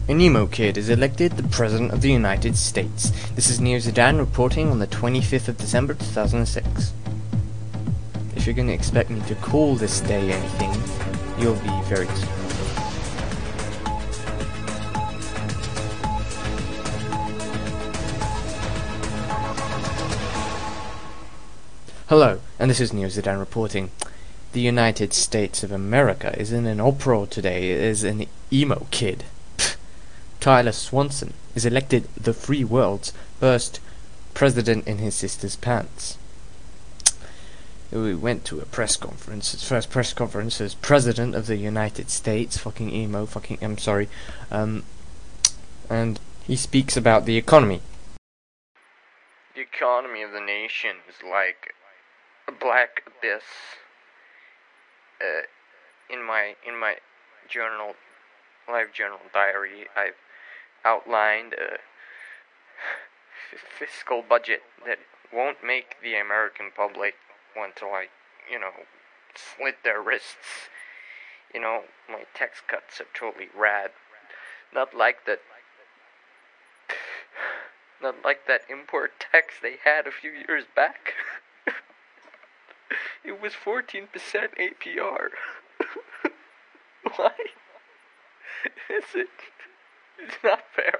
An emo kid is elected the President of the United States. This is Neo Zidane reporting on the 25th of December 2006. If you're going to expect me to call this day anything, you'll be very disappointed. Hello, and this is Neo Zidane reporting. The United States of America is in an uproar today as an emo kid. Tyler Swanson is elected the free world's first president in his sister's pants. We went to a press conference, his first press conference as president of the United States, and he speaks about the economy. The economy of the nation is like a black abyss. In my live journal diary, I've outlined a fiscal budget that won't make the American public want to, slit their wrists. My tax cuts are totally rad. Not like that import tax they had a few years back. It was 14% APR. Why? It's not fair.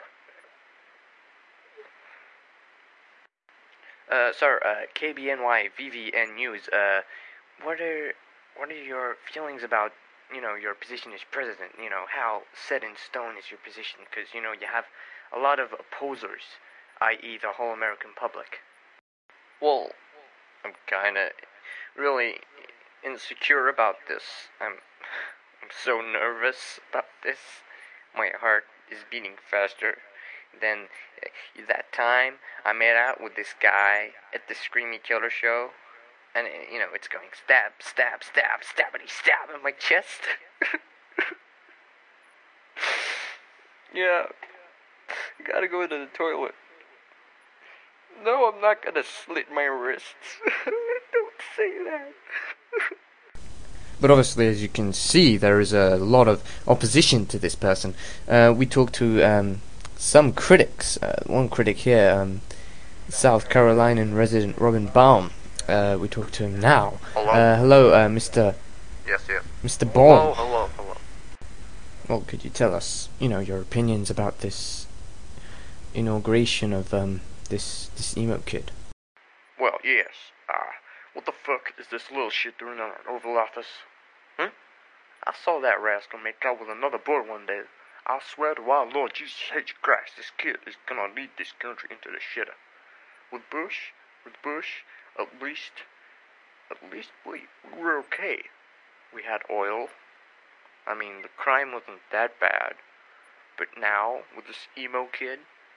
Sir, KBNY VVN News, what are your feelings about, your position as president? How set in stone is your position? Because, you have a lot of opposers, i.e. the whole American public. Well, I'm kinda really insecure about this. I'm so nervous about this. My heart is beating faster than that time I made out with this guy at the Screamy Killer show. And, it's going stab, stab, stab, stabbity, stab in my chest. Yeah, I gotta go to the toilet. No, I'm not gonna slit my wrists. Don't say that. But obviously, as you can see, there is a lot of opposition to this person. We talked to some critics. One critic here, South Carolinian resident Robin Baum. We talked to him now. Hello? Hello, Mr. Yes. Mr. Baum. Hello. Well, could you tell us, your opinions about this inauguration of this emo kid? Well, yes. What the fuck is this little shit doing in our Oval Office? I saw that rascal make out with another boy one day. I swear to our Lord Jesus H. Christ, this kid is gonna lead this country into the shitter. With Bush, at least we were okay. We had oil. I mean, the crime wasn't that bad. But now, with this emo kid,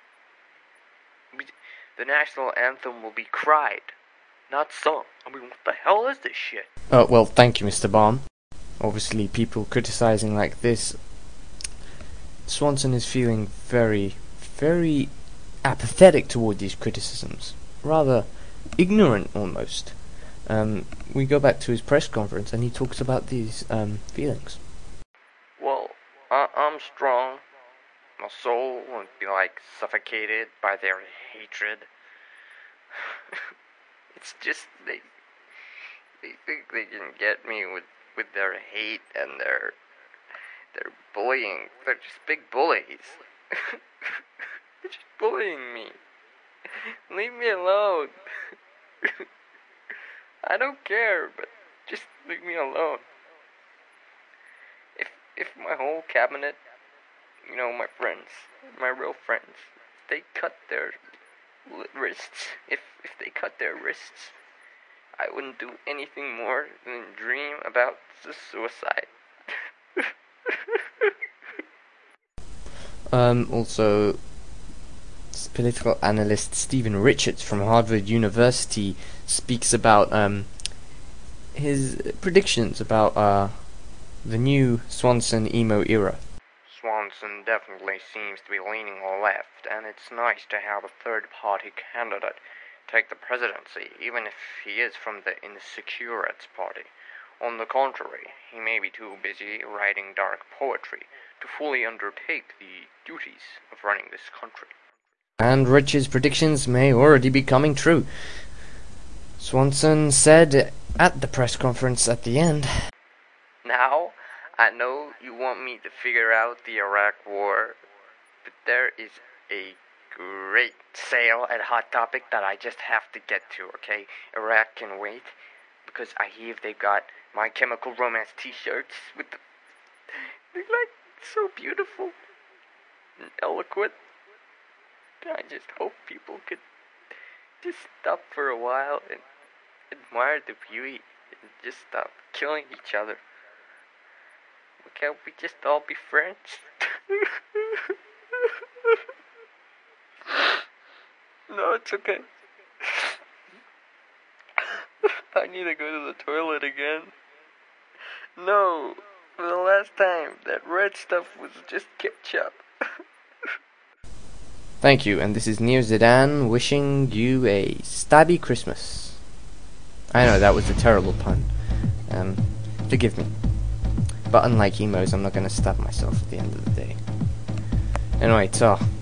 the national anthem will be cried, not sung. I mean, what the hell is this shit? Well, thank you, Mr. Baum. Obviously, people criticizing like this. Swanson is feeling very, very apathetic toward these criticisms. Rather ignorant, almost. We go back to his press conference, and he talks about these feelings. Well, I'm strong. My soul won't be, suffocated by their hatred. It's just, they think they can get me with their hate and their bullying. They're just big bullies. They're just bullying me. Leave me alone. I don't care, but just leave me alone. If my whole cabinet, my friends, my real friends, they cut their wrists, if they cut their wrists, I wouldn't do anything more than dream about suicide. Also, political analyst Stephen Richards from Harvard University speaks about his predictions about the new Swanson emo era. Swanson definitely seems to be leaning left, and it's nice to have a third-party candidate take the presidency, even if he is from the Insecurities party. On the contrary, he may be too busy writing dark poetry to fully undertake the duties of running this country. And Rich's predictions may already be coming true. Swanson said at the press conference at the end, Now, I know you want me to figure out the Iraq War, but there is a great sale at Hot Topic that I just have to get to, okay? Iraq can wait, because I hear they've got My Chemical Romance t-shirts with the... They're like so beautiful and eloquent. I just hope people could just stop for a while and admire the beauty and just stop killing each other. Can't we just all be friends? No, it's okay. I need to go to the toilet again. No, for the last time, that red stuff was just ketchup. thank you, and this is Nir Zidane wishing you a stabby Christmas. I know, that was a terrible pun. Forgive me. But unlike emos, I'm not going to stab myself at the end of the day. Anyway, so